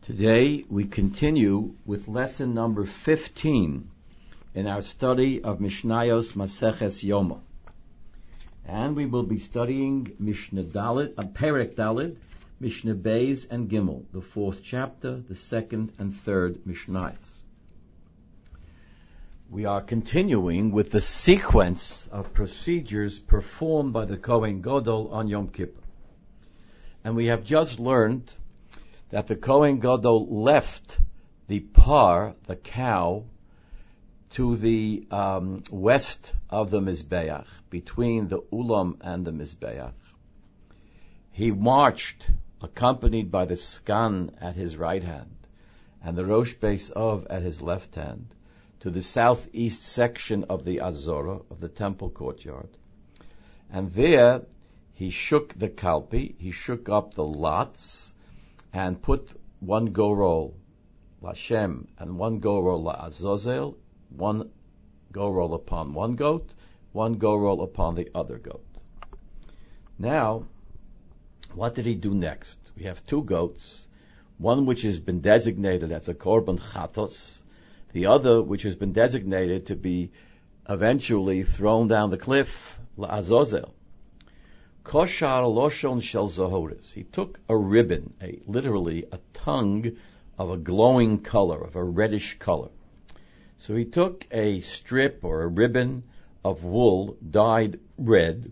Today we continue with lesson number 15 in our study of Mishnayos Maseches Yoma. And we will be studying Mishnah Dalet, Perek Dalet, Mishnah Beis and Gimel, the fourth chapter, the second and third Mishnayos. We are continuing with the sequence of procedures performed by the Kohen Gadol on Yom Kippur. And we have just learned that the Kohen Gadol left the par, the cow, to the west of the Mizbeach, between the Ulam and the Mizbeach. He marched, accompanied by the Skan at his right hand, and the Rosh Beis Ov at his left hand, to the southeast section of the Azorah, of the temple courtyard. And there he shook the Kalpi, he shook up the lots, and put one go-roll Lashem and one go-roll LaAzazel, one go-roll upon one goat, one go-roll upon the other goat. Now, what did he do next? We have two goats, one which has been designated as a Korban Chatos, the other which has been designated to be eventually thrown down the cliff, LaAzazel. Koshar loshon shel zahoris. He took a ribbon, literally a tongue of a glowing color, of a reddish color. So he took a strip or a ribbon of wool dyed red,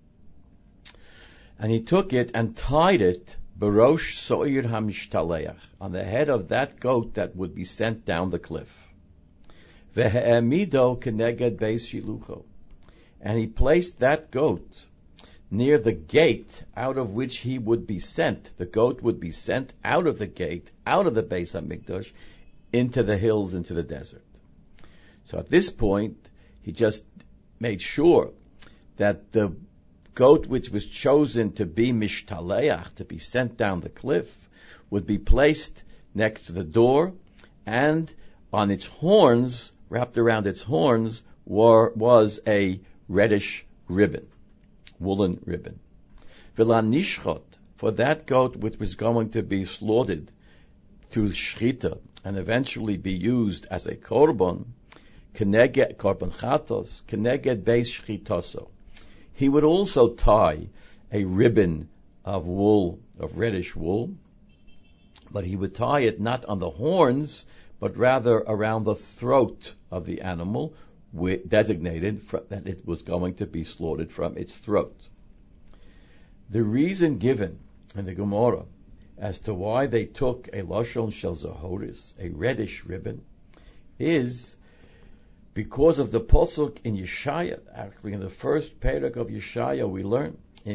and he took it and tied it berosh so'ir hamishtaleyach, on the head of that goat that would be sent down the cliff. Ve'emido keneged beis shilucho, and he placed that goat near the gate out of which he would be sent. The goat would be sent out of the gate, out of the Beis HaMikdash, into the hills, into the desert. So at this point, he just made sure that the goat which was chosen to be Mishtaleach, to be sent down the cliff, would be placed next to the door, and on its horns, wrapped around its horns, was a reddish ribbon. Woolen ribbon. V'la nishchot, for that goat which was going to be slaughtered through shchita and eventually be used as a korban, keneged korban chatos, keneged beis shchitoso. He would also tie a ribbon of wool, of reddish wool, but he would tie it not on the horns, but rather around the throat of the animal, designated that it was going to be slaughtered from its throat. The reason given in the Gemara as to why they took a Lashon Shel Zahoris, a reddish ribbon, is because of the Pasuk in Yeshaya. Actually, in the first Perek of Yeshaya, we learn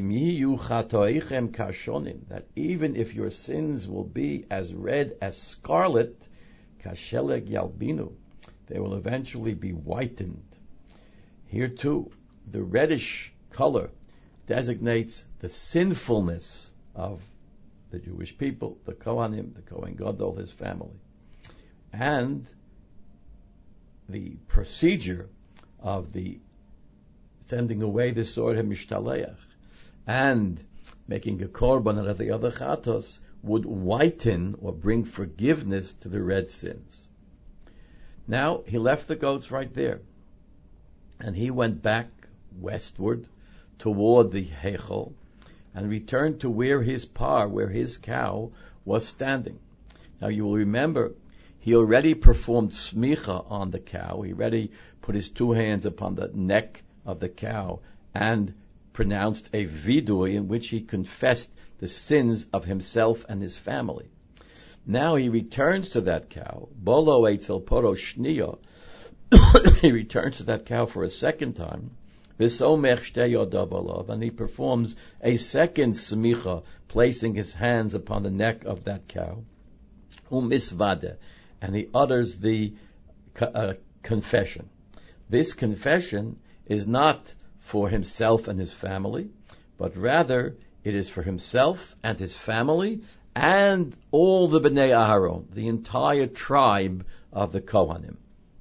that even if your sins will be as red as scarlet, kasheleg yalbinu, they will eventually be whitened. Here too, the reddish color designates the sinfulness of the Jewish people, the Kohanim, the Kohen Gadol, his family. And the procedure of the sending away the sword HaMishtaleach and making a korban out of the other chatos would whiten or bring forgiveness to the red sins. Now, he left the goats right there, and he went back westward toward the Heichel, and returned to where his cow, was standing. Now, you will remember, he already performed smicha on the cow. He already put his two hands upon the neck of the cow and pronounced a vidui in which he confessed the sins of himself and his family. Now he returns to that cow, bolo eitzel poro shniya. He returns to that cow for a second time, v'somech shtei yodav alav, and he performs a second smicha, placing his hands upon the neck of that cow, umisvade, and he utters the confession. This confession is not for himself and his family, but rather it is for himself and his family and all the Bnei Aharon, the entire tribe of the Kohanim.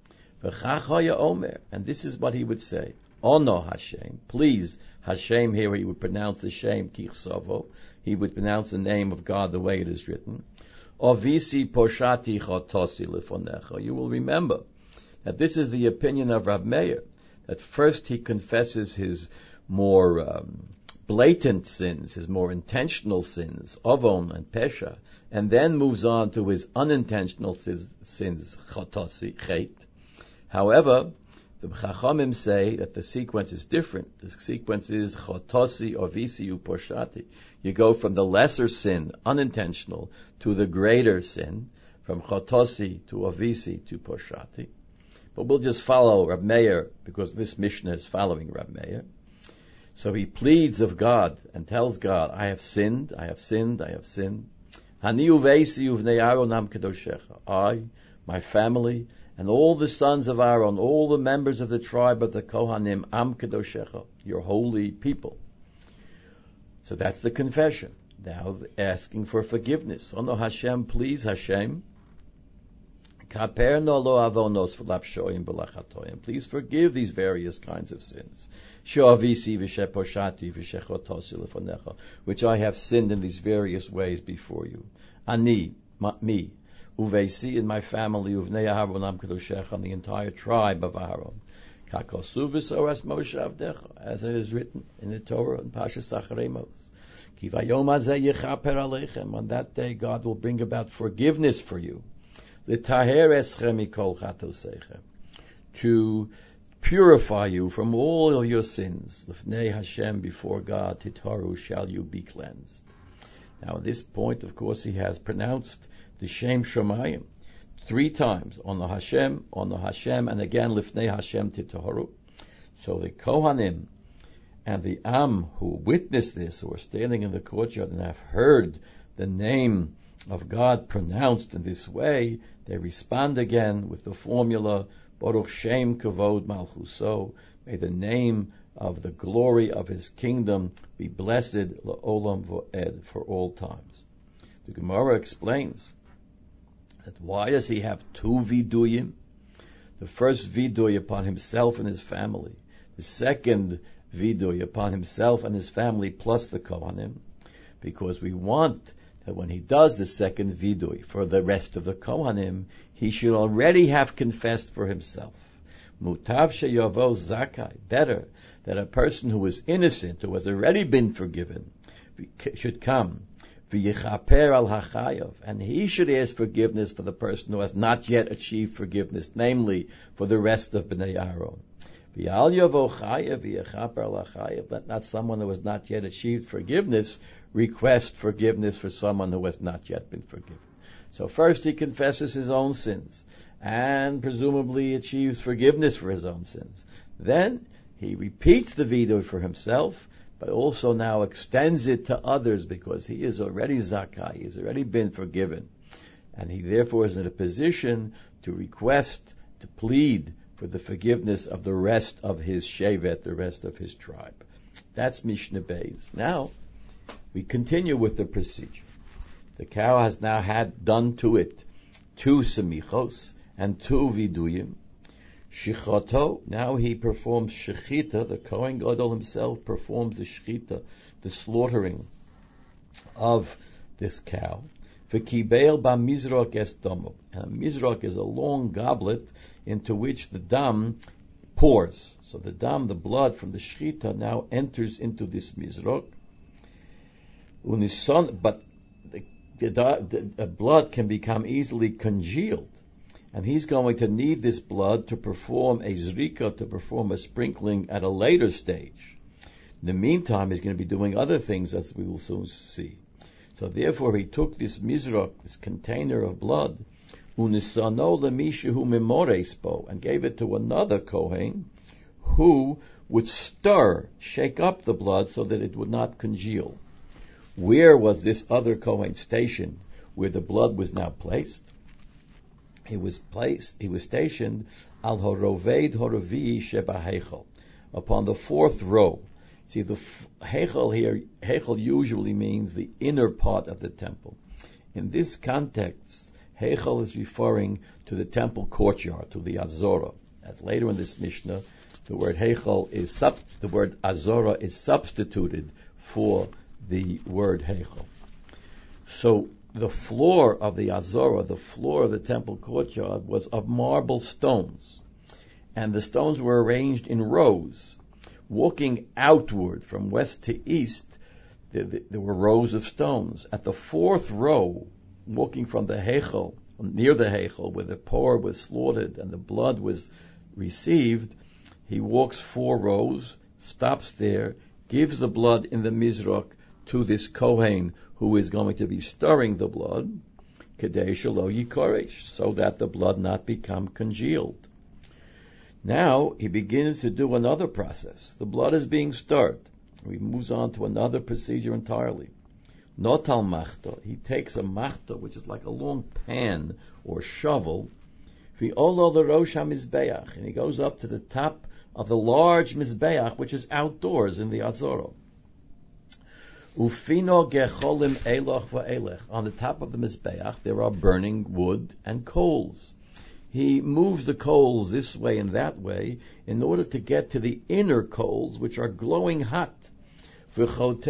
And this is what he would say. Ono Hashem, please, Hashem here he would pronounce the Shem, Kichsovo, he would pronounce the name of God the way it is written. Ovisi poshati chotosi lefonecha. You will remember that this is the opinion of Rab Meir, that first he confesses his more blatant sins, his more intentional sins, Avon and Pesha, and then moves on to his unintentional sins, Chotosi, Chet. However, the Chachamim say that the sequence is different. The sequence is Chotosi, Ovisi, Uposhati. You go from the lesser sin, unintentional, to the greater sin, from Chotosi to Ovisi to Poshati. But we'll just follow Rab Meir, because this Mishnah is following Rab Meir. So he pleads of God and tells God, I have sinned, I have sinned, I have sinned. Hani uveisi uvnei Aaron am kedoshecha. I, my family, and all the sons of Aaron, all the members of the tribe of the Kohanim, am kedoshecha, your holy people. So that's the confession. Now asking for forgiveness. Ono Hashem, please Hashem. Please forgive these various kinds of sins, which I have sinned in these various ways before you. Ani, me, uvesi, in my family, uvnei Aharon and the entire tribe of Aaron, as it is written in the Torah in Parshas Acharemos. On that day, God will bring about forgiveness for you. To purify you from all of your sins. L'fnei Hashem, before God, titaru, shall you be cleansed. Now at this point, of course, he has pronounced the Shem Shomayim 3 times, on the Hashem, and again, L'fnei Hashem titaru. So the Kohanim and the Am who witnessed this, who are standing in the courtyard and have heard the name of God pronounced in this way, they respond again with the formula, Baruch Shem Kavod Malchuso, may the name of the glory of his kingdom be blessed La'olam Vo'ed, for all times. The Gemara explains that why does he have 2 viduyim? The first viduy upon himself and his family, the second viduy upon himself and his family plus the Kohanim, because we want that when he does the second vidui for the rest of the Kohanim, he should already have confessed for himself. Mutav sheyavo zakai, better that a person who is innocent, who has already been forgiven, should come. V'yichaper al hachayav, and he should ask forgiveness for the person who has not yet achieved forgiveness, namely for the rest of Bnei Aaron. V'al yavo chayav v'yichaper al hachayav, let not someone who has not yet achieved forgiveness request forgiveness for someone who has not yet been forgiven. So first he confesses his own sins and presumably achieves forgiveness for his own sins. Then he repeats the vidui for himself, but also now extends it to others because he is already zakai, he has already been forgiven. And he therefore is in a position to request, to plead for the forgiveness of the rest of his shevet, the rest of his tribe. That's Mishnah Beis. Now, we continue with the procedure. The cow has now had done to it 2 semichos and 2 viduyim. Shichoto, now he performs shechita. The Kohen Gadol himself performs the shechita, the slaughtering of this cow. V'kibeil ba mizrok es domo. And a mizrok is a long goblet into which the dam pours. So the dam, the blood from the shechita, now enters into this mizrok. But the blood can become easily congealed, and he's going to need this blood to perform a zrika, to perform a sprinkling at a later stage. In the meantime, he's going to be doing other things, as we will soon see. So therefore, he took this mizrach, this container of blood, unisano lemishahu memorespo, and gave it to another kohen who would shake up the blood so that it would not congeal. Where was this other Kohen stationed, where the blood was now placed? He was stationed al horoved horovi sheba heichel, upon the 4th row. See, the heichel here, heichel usually means the inner part of the temple. In this context, heichel is referring to the temple courtyard, to the azora. As later in this Mishnah, the word heichel the word azora is substituted for the word Heichel. So the floor of the Azorah, the floor of the temple courtyard, was of marble stones, and the stones were arranged in rows. Walking outward from west to east, there were rows of stones. At the fourth row, walking from the Heichel, near the Heichel, where the poor was slaughtered and the blood was received, he walks 4 rows, stops there, gives the blood in the Mizrach to this Kohen who is going to be stirring the blood, Kedei Shelo Yikoresh, so that the blood not become congealed. Now he begins to do another process. The blood is being stirred. He moves on to another procedure entirely. Notal machta. He takes a machta, which is like a long pan or shovel, v'olo l'rosh hamizbeach, and he goes up to the top of the large mizbeach, which is outdoors in the Azorah. Ufino gecholim eloch va'elech. On the top of the mizbeach, there are burning wood and coals. He moves the coals this way and that way in order to get to the inner coals, which are glowing hot. And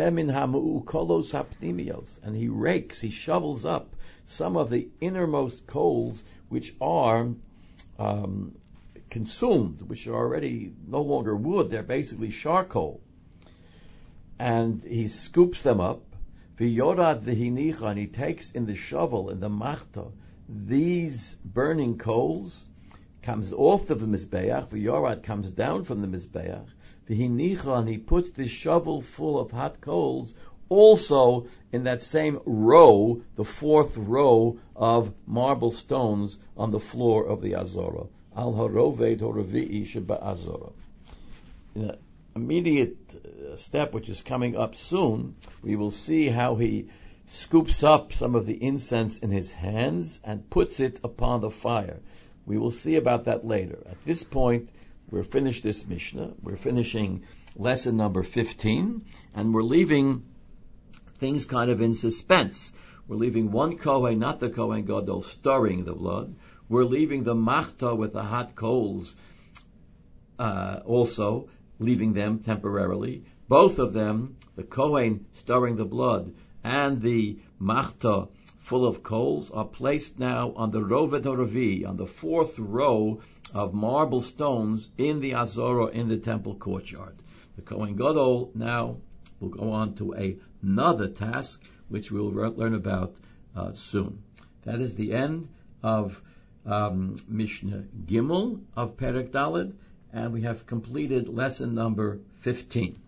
he rakes, he shovels up some of the innermost coals, which are consumed, which are already no longer wood, they're basically charcoal. And he scoops them up, and he takes in the shovel, in the machta, these burning coals, comes off of the Mizbeach, V'yorad comes down from the Mizbeach, and he puts this shovel full of hot coals also in that same row, the 4th row of marble stones on the floor of the Azorah. Al haroved horavi'i sheba Azorah. In an immediate step, which is coming up soon, we will see how he scoops up some of the incense in his hands and puts it upon the fire. We will see about that later. At this point, we're finished this Mishnah. We're finishing lesson number 15, and we're leaving things kind of in suspense. We're leaving one Kohen, not the Kohen Gadol, stirring the blood. We're leaving the machta with the hot coals, also leaving them temporarily. Both of them, the Kohen stirring the blood and the machta full of coals, are placed now on the Roved Horavi, on the 4th row of marble stones in the Azorah, in the temple courtyard. The Kohen Gadol now will go on to another task, which we'll learn about soon. That is the end of Mishnah Gimel of Perek Daled, and we have completed lesson number 15.